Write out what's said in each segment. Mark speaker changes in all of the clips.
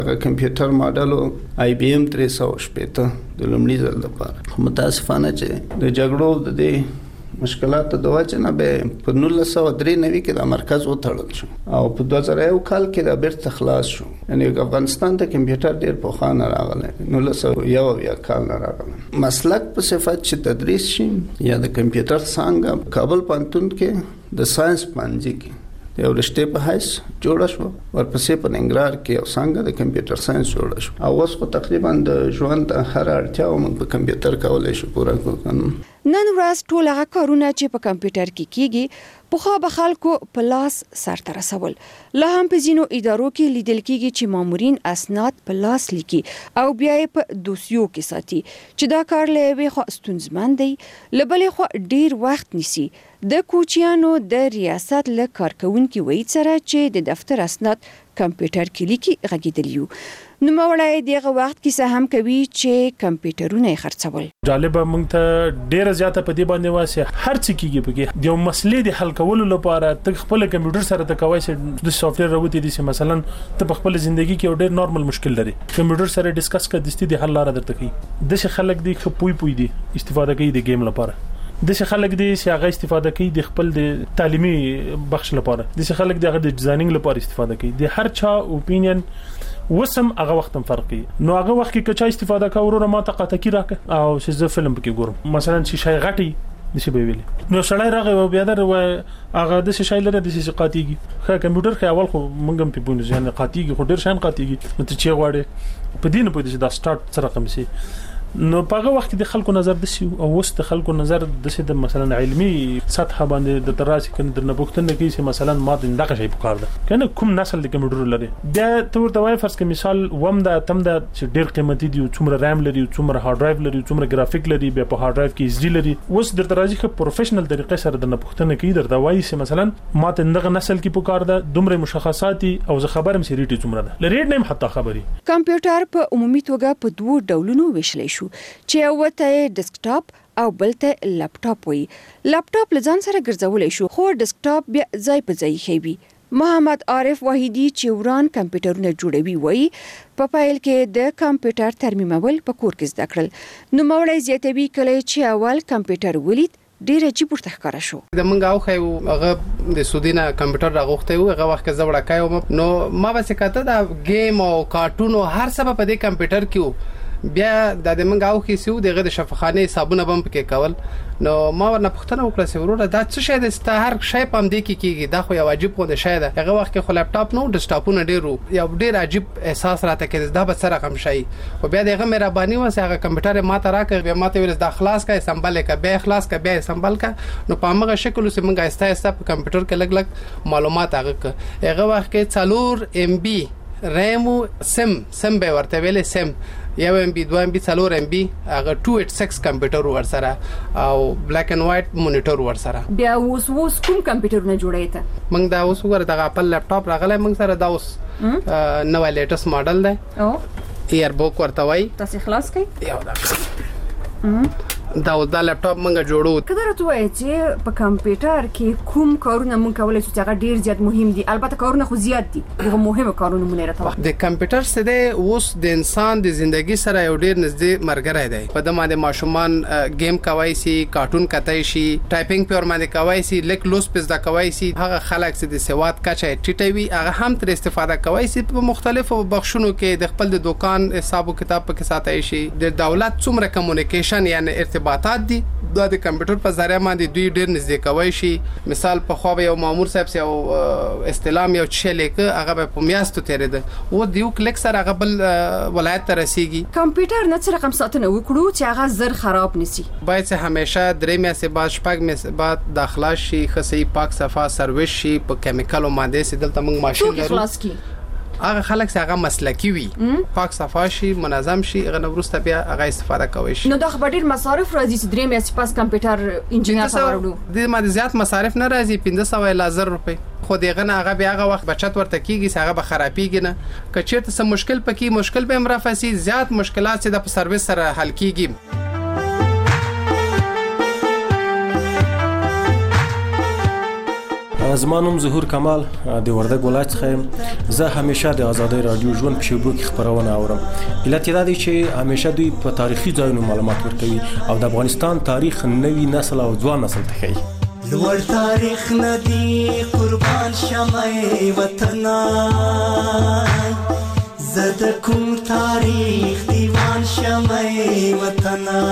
Speaker 1: کمپیوټر ماډل IBM 380 د لومړي ځل لپاره متاسفانه چې د جګړو د مشکلات د وجه نه به په 1993 کې د مرکز وتړل شو او په 2001 کال کې د بیرته خلاص شو. یعنی افغانستان ته کمپیوټر ډیر په خانه راغلی 1901 کال نه راغلی. مسلک په صفت چې تدریس شي یا د کمپیوټر څنګه کابل پوهنتون کې د ساينس پانځي کې یو رشته په حیث جوړ شو، ورپسې په ننګرهار کې یو څنګه د کمپیوټر ساينس جوړ شو او اوس په تقریبا د ژوند هر اړتیا موږ په کمپیوټر کولای شو پوره کړو.
Speaker 2: نن ورځ ټول هغه کارونه چې په کمپیوټر کې کیږي پخوا به خلکو په لاس سرته رسول. لا هم په ځینو ادارو کې لیدل کیږي چې مامورین اسناد په لاس لیکي او بیا یې په دوسیو کې ساتي چې دا کار له یوې خوا ستونزمن دی، له بلې خوا ډیر وخت نیسي. د کوچیانو د ریاست له کارکونکو وایي سره چې د دفتر اسناد کمپیوټر کې لیکي غږیدلیو. نو مولای دغه وخت کې هم کوي چې کمپیوټرونه خرڅول.
Speaker 3: جالبه مونږ ته ډیره زیاته په دې باندې واسه هر څه کیږي پکې د مسلې د حل کولو لپاره ته خپل کمپیوټر سره ته کوي چې د سافټویر راوتی دي چې مثلا ته په خپل ژوندۍ کې ډیر نورمال مشکل لري کمپیوټر سره ډیسکس کړه د حل لاره درته کوي. د څه خلک دي خپوي دي استفاده کوي د گیم لپاره، د څه خلک دي چې هغه استفاده کوي د خپل د تعلیمي بخش لپاره، د څه خلک دي هغه د ډیزاینینګ لپاره استفاده کوي. د هر چا اوپینین وسم هغه وخت هم فرق کوي. نو هغه وخت کې کچا استفاده کوي ما ته قطکی راکه او چې زه فلم پکې ګورم مثلا چې شای غټي نشي به ویلي نو سړی راغی او بیا در هغه د شای لره د شي قاتیږي خو کمپیوټر کې اول خو مونږ هم په بونځ یعنی قاتیږي خو ډیر شان قاتیږي نو ته چې غواړي په دین په دې دا سٹارټ سره کوم شي. نو په هغه وخت کې د خلکو نظر د سی او وست خلکو نظر د سی د مثلا علمي سطح باندې د تراسي کنه د نبوختنه کې چې مثلا ما دغه شی پکار ده کنه کوم نسل د کمپیوټر لري بیا ته ورته وای فرض کې مثال وم د تم د ډیر قیمتي دی څومره رام لري څومره هارد ډرایو لري څومره گرافیک لري بیا په هارد ډرایو کې اس ډي لري اوس د ترازی په پروفیشنل طریقې سره د نبوختنه کې درته وای چې مثلا ما دغه نسل کې پکار ده دومره مشخصات او زه خبرم سریټي څومره ده لریډ نیم حتی خبري.
Speaker 2: کمپیوټر په عمومي توګه په دوه ډولونو ویشل شو چې وته ډیسکټاپ او بلته لپټاپ وي. لپټاپ لزان سره ګرځولای شو خو ډیسکټاپ بیا ځای په ځای خېبي. محمد عارف وحیدی چې وران کمپیوټرونه جوړوي وایي په پیل کې د کمپیوټر ترمیمول په کور کې زده کړل. نو مولای زیاتوي کله چې اول کمپیوټر ولید ډیر عجیب ورته ښکارا شو.
Speaker 4: د منګ او خو هغه د سودینا کمپیوټر راغوخته و هغه وخت زوړه کایو نو ما به څه د گیم او کارټون او هر څه په دې کمپیوټر کې بیا د منګ او خو سیو دغه د شفاخانه حسابونه بم پکې کول. نو ما ورنه پښتنه وکړه چې وروره دا څه شی د ستا هر شی پم دی کیږي دا خو یو عجیب خو د شی ده. هغه وخت کې خو لپټاپ نو ډیسکټاپونه ډیرو یو ډیر عجیب احساس راته کې دا به سره کم شي او بیا دغه مهرباني وسه هغه کمپیوټر ما ته راکړ بیا ما ته ورس د خلاص کا سمبل کا بیا خلاص کا بیا سمبل کا نو په هغه شکل سه منګه استا په کمپیوټر کې لګ لګ معلومات هغه وخت کې 4 MB ریم سم به ورته ویلې سم یو MB 2 MB 4 MB هغه 286 کمپیوټر ورسره او بلیک اینڈ وایټ مونیټر ورسره.
Speaker 2: بیا اوس کوم کمپیوټرونه جوړای ته
Speaker 4: موږ دا اوس وګوره دا خپل لپټاپ راغلی موږ سره دا اوس نو لیټس ماډل ده او ایئر بوک ورته وای
Speaker 2: تاسو خلاص کړئ
Speaker 4: یو دا دا لپټاپ موږ جوړو.
Speaker 2: کله راته وای چې په کمپیوټر کې کوم کارونه موږ کولای شو چې هغه ډیر زیات مهم دي البته کارونه خو زیات دي هغه مهمه کارونه مونږ راته
Speaker 4: د کمپیوټر سره اوس د انسان د ژوندۍ سره یو ډیر نږدې مرګره دی. په دمه د ماشومان گیم کوي سي کارټون کتای شي ټایپینګ پر باندې کوي سي لیک لوس پز دا کوي سي هغه خلک چې د سواد کچه ټیټوي هغه هم تر استفاده کوي سي په مختلفو بخشونو کې د خپل د دکان حساب او کتاب په کې ساتي شي د دولت څومره کمیونیکیشن یعنی ارتباطات دي دا د کمپیوټر په ذریعہ باندې دوی ډیر نږدې کوي شي. مثال په خو یو مامور صاحب سي او استلام یو چې لیکه هغه په میاشتو تیرې ده او دیو کلیک سره هغه بل ولایت ته رسیږي.
Speaker 2: کمپیوټر نه څه رقم ساتنه وکړو چې هغه زر خراب نشي
Speaker 4: باید چې همیشه درې میاشتې بعد شپږ میاشتې بعد داخله شي خصي پاک صفه سرویس شي په کیمیکل او ماده سي دلته موږ ماشين لرو هغه خلک چې هغه مسلکی وي پاک صفه شي منظم شي هغه نورسته بیا هغه استفاده کوي شي.
Speaker 2: نو دا خبر ډیر مصارف راځي چې درې میاشتې پاس کمپیوټر انجینر خبرو
Speaker 4: د ما زیات مصارف نه راځي 1500 لا 1000 روپے خو دغه نه هغه بیا هغه وخت بچت ورته کیږي چې هغه به خرابېږي نه کچېرته څه مشکل پکې مشکل به امرافسي زیات مشکلات چې د سرویس سره حل کیږي.
Speaker 5: زما نوم ظهور کمال د وردګ ولایت څخه یم. زه همیشه د آزادۍ رادیو ژوند په شیبو کې خبرونه اورم. علت یې دا دی چې همیشه دوی په تاریخي ځایونو معلومات ورکوي او د افغانستان تاریخ نوي نسل او ځوان نسل ته ښیي.
Speaker 6: لوړ تاریخ ندی قربان شمه وطنا زد کوم تاریخ دیوان شمه وطنا.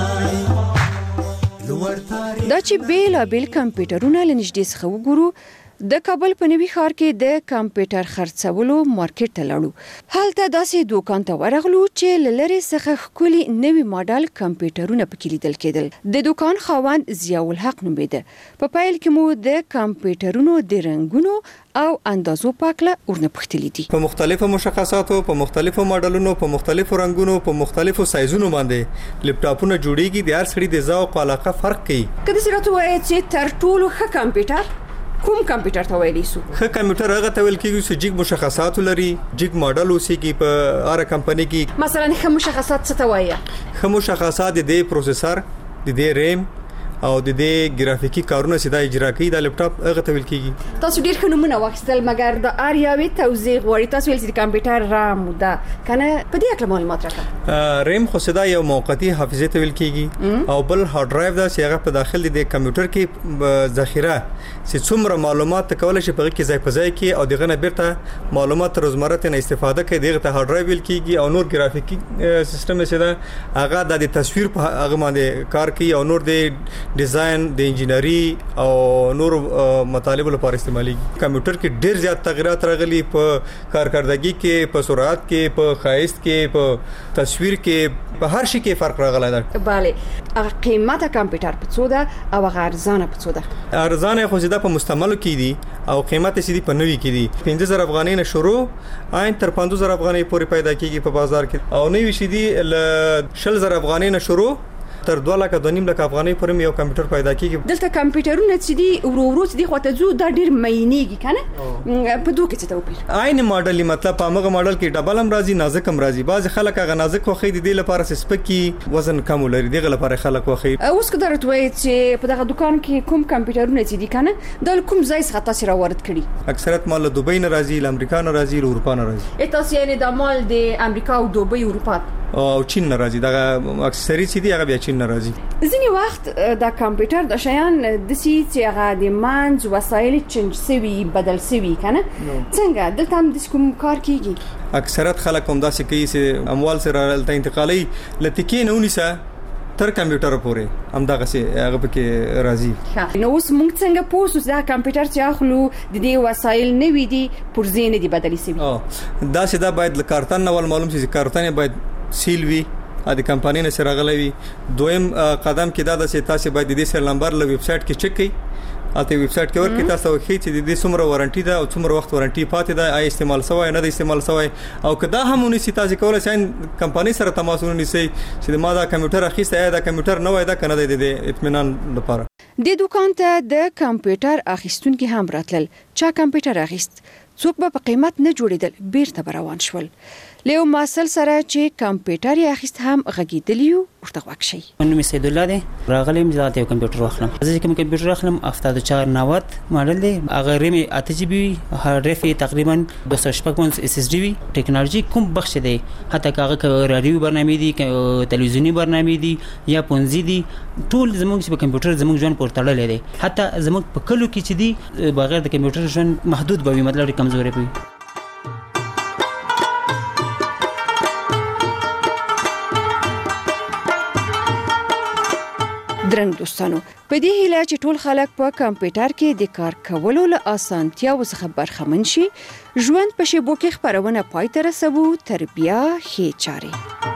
Speaker 2: دا چې بیل کمپیوټرونه لنږدې څخه وګورو، د کابل په نوي ښار کې د کمپیوټر خرڅولو مارکیټ ته لاړو. هلته داسې دوکان ته ورغلو چې لری څخه ښکلي نوي ماډل کمپیوټرونه پکې لیدل کېدل. د دوکان خاوند ضیاء الحق نومېده. په پیل کې مو د کمپیوټرونو د رنګونو او اندازو پاکله ورنه پختلې دي.
Speaker 7: په مختلفو مشخصاتو، په مختلفو ماډلونو، په مختلفو رنگونو، په مختلفو سایزونو باندې لپټاپونه جوړیږي. د هر سړي د ذوق او علاقه فرق کوي.
Speaker 2: کله چې راته وایي چې تر ټولو ښه کمپیوټر کوم کمپیوټر ته ویلی سو؟
Speaker 7: ښه کمپیوټر هغه ته ویل کېږي چې جګ مشخصات لري، جګ ماډل اوسېږي په هر کمپنۍ کې.
Speaker 2: مثلا ښه مشخصات څه ته وایي؟
Speaker 7: ښه مشخصات د پروسیسور، د ریم او د ګرافیکي کارونه سیده اجرا کوي. دا لپټاپ هغه ته ویل کېږي.
Speaker 2: تاسو ډیر ښه نمونه واخیستل، مګر د اریاوي توضیح غواړي. تاسو ویل چې د کمپیوټر رام ده کنه، په دې اړه معلومات راکړه.
Speaker 7: ریم خو سیده یو موقتی حافظه ته ویل کېږي او بل هارد ډرایو دا چې هغه په داخل د کمپیوټر کې ذخیره چې څومره معلومات کولای شي په کې ځای په ځای کې او دغه نه بیرته معلومات روزمره ته استفاده کوي. دغه ته هارد ډرایو ویل کېږي. او نور ګرافیکي سیستم سیده هغه د تصویر په هغه باندې کار کوي او نور د ډیزاین، د انجینری او نور مطالب لپاره استعمالي. کمپیوټر کې ډیر زیات تغیرات راغلي په کارکردګي کې، په سرعت کې، په ښایست کې، په تصویر کې، په هر شي کې فرق راغلی دی.
Speaker 2: bale هغه قیمت کمپیوټر په څو ده او هغه ارزانه په څو ده؟
Speaker 7: ارزانه خو زیاده په مستعملو کې دي او قیمت یې سیدي په نوي کې دي. 15000 افغانۍ نه شروع عین تر 15000 افغانۍ پورې پیدا کیږي په بازار کې. او نوي شي دي ل 20000 افغانۍ نه شروع تر 2.5 افغانۍ پورې یو کمپیوټر پیدا کیږي.
Speaker 2: دلته کمپیوټرونه چې دي ورو چې خواته زو دا ډیر مینیږي کنه، په دوه کې څه توپیر؟
Speaker 7: عین ماډل مطلب په هغه ماډل کې ډبل هم راځي، نازک هم راځي. بعض خلک هغه نازک خوخي دي لپاره سپکی وزن کم لري، دغه لپاره خلک خوخي.
Speaker 2: اوس که درته وایي چې په دغه دکان کې کوم کمپیوټرونه چې دي کنه، د کوم ځای څخه تاسو راوړت کړي؟
Speaker 7: اکثریت مال دوبۍ نه راځي، امریکا نه راځي، اروپا نه راځي.
Speaker 2: تاسو یې د مال د امریکا او دوبۍ، اروپا
Speaker 7: او چین نه راځي. دا اکثریت چې دی هغه بیا چین نه راځي.
Speaker 2: ځینې وخت د کمپیوټر د شیان د سي چې هغه د منځ وسایل چنج سوي، بدل سوي کنه، څنګه دلته هم د کوم کار کیږي؟
Speaker 7: اکثریت خلک هم داسې کوي چې اموال سره دلته انتقالي لتکې نه ونیسه تر کمپیوټر پورې هم دغه سي هغه پکې راځي.
Speaker 2: نو اوس موږ څنګه پوسو دا کمپیوټر چې اخلو د دې وسایل نه وي دي پر زینې دي بدلی سوي؟
Speaker 7: دا سیده باید کارتن نو معلوم شي چې کارتن باید سیل وي، د کمپنۍ نه سره غلوي. دویم قدم کې دا د تاسو باید د دې سر نمبر له ویب سټ کې چک کړئ. اته ویب سټ کې ورکې تاسو وخی چې د دې څومره وارنټي ده او څومره وخت وارنټي پاتې ده، آی استعمال سوی نه ده استعمال سوی. او کدا هم ونیسي تاسو کولای شئ کمپنۍ سره تماس ونیسئ چې ما دا کمپیوټر اخیسته دا کمپیوټر نه وای دا کنه د اطمینان لپاره.
Speaker 2: د دوکان ته د کمپیوټر اخیستونکو هم راتلل. چا کمپیوټر اخیست، څوک به په قیمت نه جوړیدل، بیرته روان شول. لیو ماسل سره چې کمپیوټر یې اخیست هم غږیدلیو ورته وښی.
Speaker 8: نو می سید الله دی راغلم ځات یو کمپیوټر واخلم. زه کوم کمپیوټر واخلم 7490 ماډل دی. هغه ریم 8GB، هارډ تقریبا 256 SSD وی. ټیکنالوژي کوم بخش دی، حتی هغه رادیو برنامه دي، تلویزیونی برنامه دي یا پونځي دي، ټول زموږ په کمپیوټر زموږ ژوند پورته تړلې دي. حتی زموږ په کلو کې چې دي بغیر د کمپیوټر ژوند محدود به وي، مطلب کمزوري وي.
Speaker 2: درنګ دوستانو، په دې هیله چې ټول خلک په کمپیوټر کې د کار کولو له اسانتیاو څخه برخمن شي، ژوند په شیبو کې خبرونه پای ته رسوو. تر بیا ښې چارې.